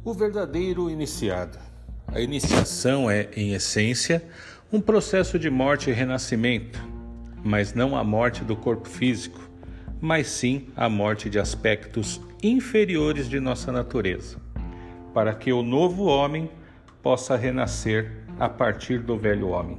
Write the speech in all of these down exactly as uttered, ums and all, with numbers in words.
O verdadeiro iniciado. A iniciação é, em essência, um processo de morte e renascimento, mas não a morte do corpo físico, mas sim a morte de aspectos inferiores de nossa natureza, para que o novo homem possa renascer a partir do velho homem.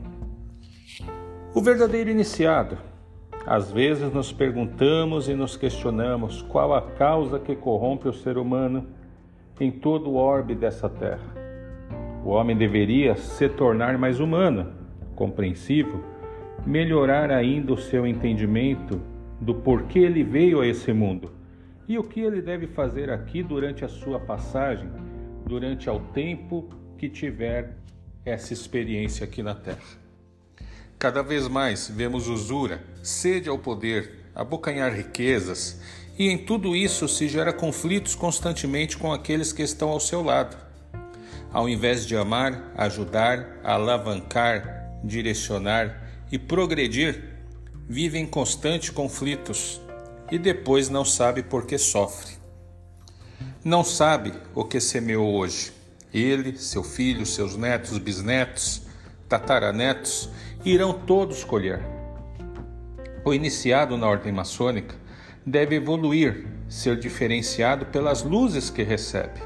O verdadeiro iniciado. Às vezes nos perguntamos e nos questionamos qual a causa que corrompe o ser humano em todo o orbe dessa terra. O homem deveria se tornar mais humano, compreensivo, melhorar ainda o seu entendimento do porquê ele veio a esse mundo e o que ele deve fazer aqui durante a sua passagem, durante o tempo que tiver essa experiência aqui na terra. Cada vez mais vemos usura, sede ao poder, abocanhar riquezas, e em tudo isso se gera conflitos constantemente com aqueles que estão ao seu lado. Ao invés de amar, ajudar, alavancar, direcionar e progredir, vive em constantes conflitos e depois não sabe por que sofre. Não sabe o que semeou hoje. Ele, seu filho, seus netos, bisnetos, tataranetos, irão todos colher. O iniciado na ordem maçônica deve evoluir, ser diferenciado pelas luzes que recebe.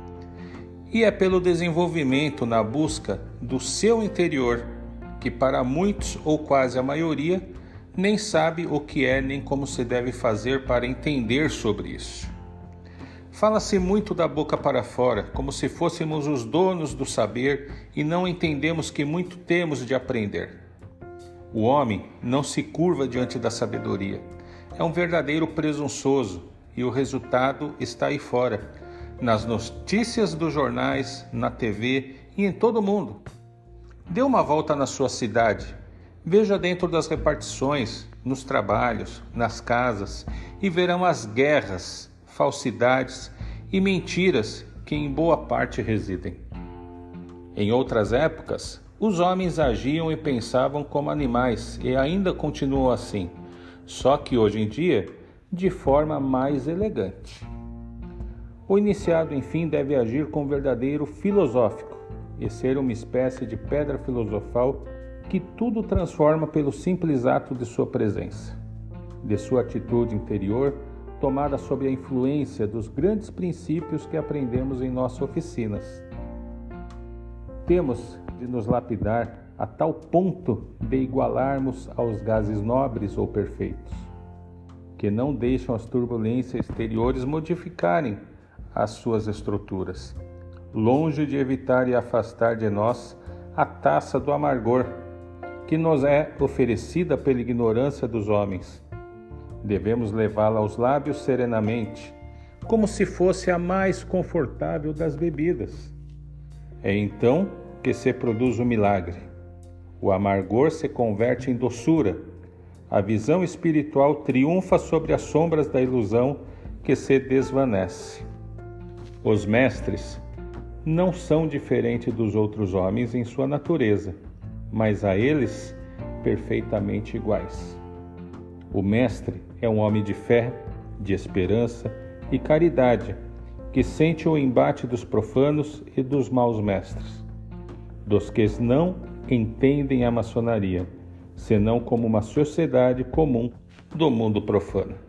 E é pelo desenvolvimento na busca do seu interior, que para muitos ou quase a maioria, nem sabe o que é nem como se deve fazer para entender sobre isso. Fala-se muito da boca para fora, como se fôssemos os donos do saber e não entendemos que muito temos de aprender. O homem não se curva diante da sabedoria. É um verdadeiro presunçoso e o resultado está aí fora, nas notícias dos jornais, na T V e em todo o mundo. Dê uma volta na sua cidade, veja dentro das repartições, nos trabalhos, nas casas e verão as guerras, falsidades e mentiras que em boa parte residem. Em outras épocas, os homens agiam e pensavam como animais e ainda continuam assim, só que hoje em dia, de forma mais elegante. O iniciado, enfim, deve agir com verdadeiro filosófico e ser uma espécie de pedra filosofal que tudo transforma pelo simples ato de sua presença, de sua atitude interior, tomada sob a influência dos grandes princípios que aprendemos em nossas oficinas. Temos de nos lapidar a tal ponto de igualarmos aos gases nobres ou perfeitos, que não deixam as turbulências exteriores modificarem as suas estruturas, longe de evitar e afastar de nós a taça do amargor, que nos é oferecida pela ignorância dos homens. Devemos levá-la aos lábios serenamente, como se fosse a mais confortável das bebidas. É então que se produz o milagre. O amargor se converte em doçura. A visão espiritual triunfa sobre as sombras da ilusão que se desvanece. Os mestres não são diferentes dos outros homens em sua natureza, mas a eles perfeitamente iguais. O mestre é um homem de fé, de esperança e caridade, que sente o embate dos profanos e dos maus mestres, dos que não entendem a maçonaria, senão como uma sociedade comum do mundo profano.